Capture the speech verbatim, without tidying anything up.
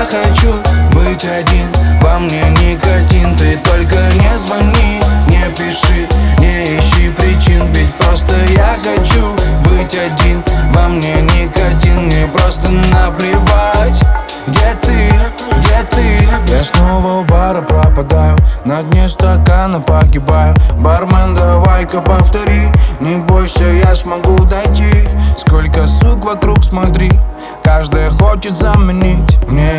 я хочу быть один. Во мне никотин, ты только не звони, не пиши, не ищи причин. Ведь просто я хочу быть один. Во мне никотин, мне просто наплевать. Где ты, где ты? Я снова у бара пропадаю, на дне стакана погибаю. Бармен, давай-ка повтори, не бойся, я смогу дойти. Сколько сук вокруг, смотри, каждая хочет заменить мне